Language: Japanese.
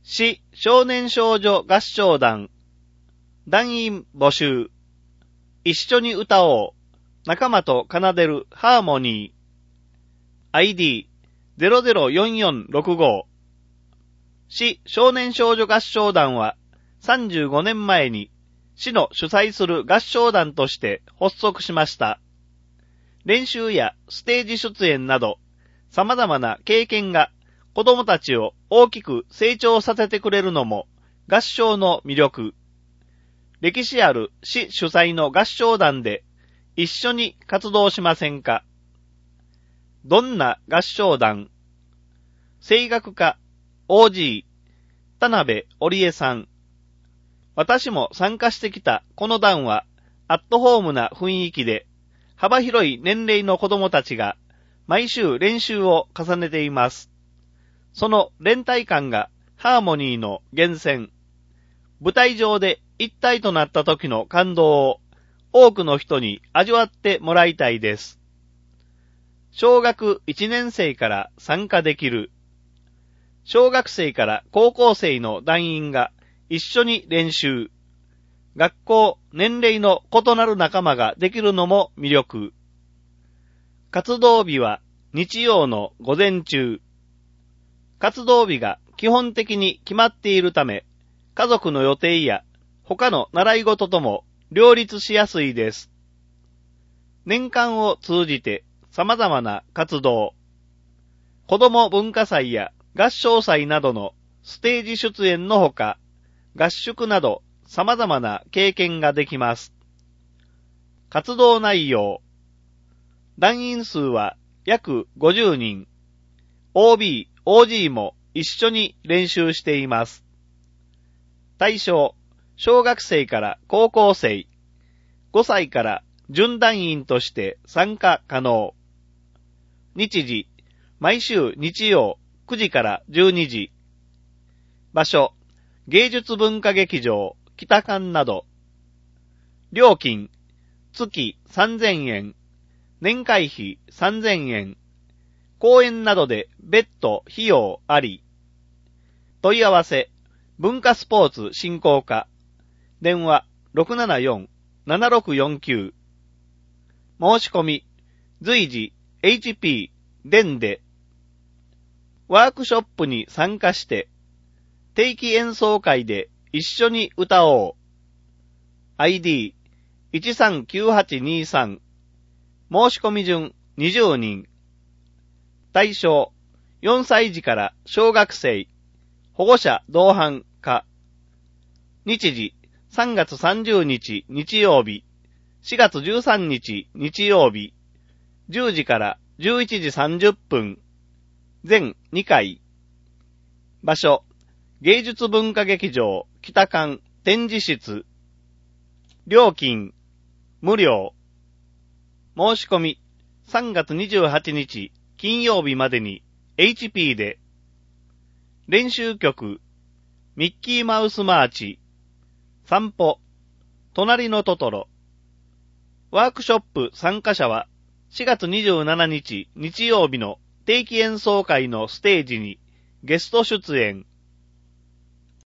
市少年少女合唱団団員募集。一緒に歌おう。仲間と奏でるハーモニー。ID 004465。市少年少女合唱団は35年前に市の主催する合唱団として発足しました。練習やステージ出演など様々な経験が子供たちを大きく成長させてくれるのも合唱の魅力。歴史ある市主催の合唱団で一緒に活動しませんか？どんな合唱団？声楽家 OG 田辺織江さん。私も参加してきたこの団はアットホームな雰囲気で幅広い年齢の子供たちが毎週練習を重ねています。その連帯感がハーモニーの源泉。舞台上で一体となった時の感動を多くの人に味わってもらいたいです。小学1年生から参加できる。小学生から高校生の団員が一緒に練習。学校、年齢の異なる仲間ができるのも魅力。活動日は日曜の午前中。活動日が基本的に決まっているため、家族の予定や他の習い事とも両立しやすいです。年間を通じて様々な活動、子ども文化祭や合唱祭などのステージ出演のほか、合宿など様々な経験ができます。活動内容、団員数は約50人、OB、OG も一緒に練習しています。対象、小学生から高校生、5歳から準団員として参加可能。日時、毎週日曜9時から12時。場所、芸術文化劇場、北館など。料金、月3000円、年会費3000円。公演などで別途費用あり。問い合わせ、文化スポーツ振興課。電話 674-7649。申し込み、随時 HP 電で。ワークショップに参加して、定期演奏会で一緒に歌おう。ID 139823。申し込み順20人。対象、4歳児から小学生、保護者同伴可。日時、3月30日日曜日、4月13日日曜日、10時から11時30分、全2回。場所、芸術文化劇場北館展示室。料金、無料。申し込み、3月28日金曜日までに HP で。練習曲、ミッキーマウスマーチ、散歩、隣のトトロ。ワークショップ参加者は4月27日日曜日の定期演奏会のステージにゲスト出演。